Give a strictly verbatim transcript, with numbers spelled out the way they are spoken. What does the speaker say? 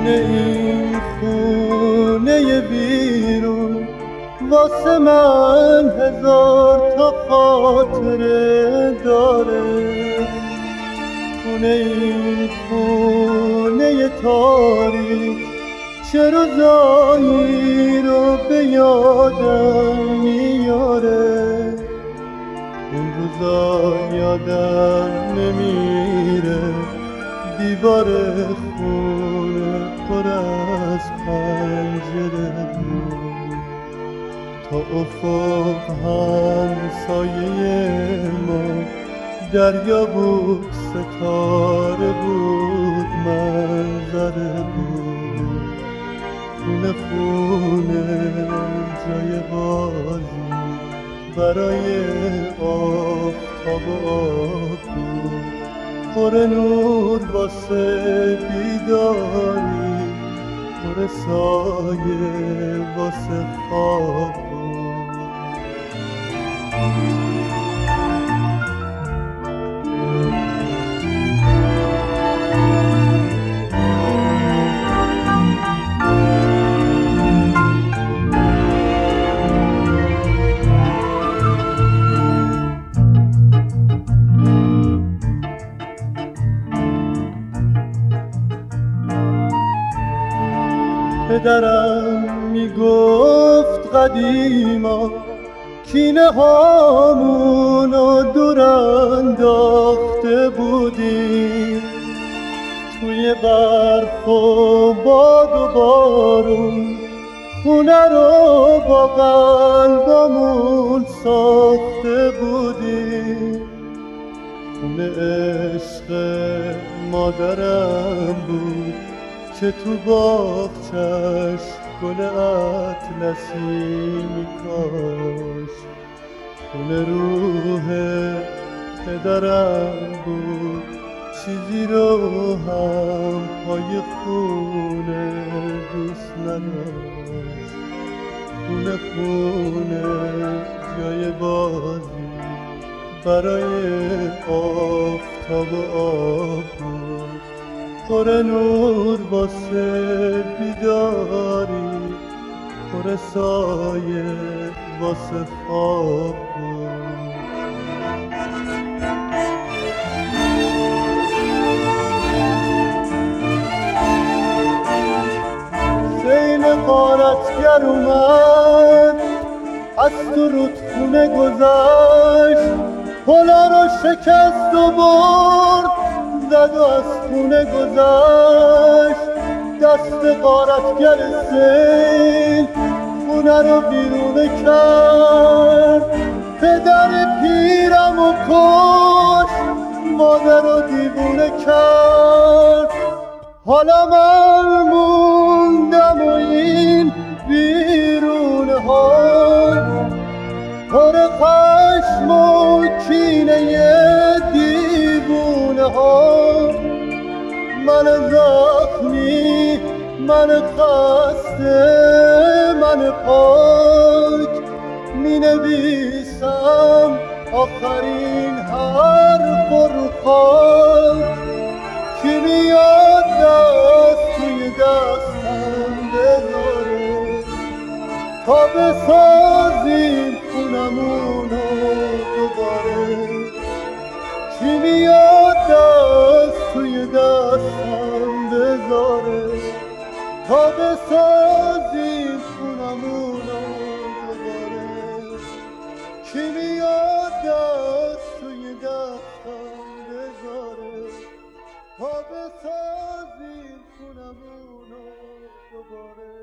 خونه این خونه بیرون واسه من هزار تا خاطره داره. خونه این خونه تاریک چه روزایی رو به یادم میاره. اون روزا یادم نمیره، دیوار خونه پر از پنجره بود. تا افق همسایه ما دریا بود، ستاره بود، منظره بود. خونه خونه جای بازی برای آفتاب و آب بود. پر نور واسه بیداری، پر سایه واسه خواب بود. پدرم میگفت قدیما کینه هامونو دور انداخته بودیم. توی برف و باد و بارون خونه رو با قلبمون ساخته بودیم. خونه عشق مادرم بود که تو باغچش گل اطلسی میکاش. خونه روح پدرم بود، چیزی رو هم پای خونه دوست نداشت. خونه خونه جای بازی برای آفتاب و آب بود. پر نور واسه بیداری، پر سایه واسه خواب بود. سیل غارتگر اومد، از تو رودخونه گذشت، پلا رو شکست و برد، زد و از خونه گذشت. دست غارتگر سیل خونه رو بیرونه کرد. پدر پیرم و کشت، مادر رو دیوونه کرد. حالا من موندم و این بیرونه ها پر خشم و کینه دیوونه ها. من زخمی، من خسته، من پاک می نویسم آخرین حرف رو خاک. کی میاد دست توی دستم بذاره تا بسازیم خونمونو دوباره. کی میاد دست توی دستم بذاره تا بسازیم خونمونو دوباره. کی میاد دست توی دستم بذاره تا بسازیم خونمونو دوباره.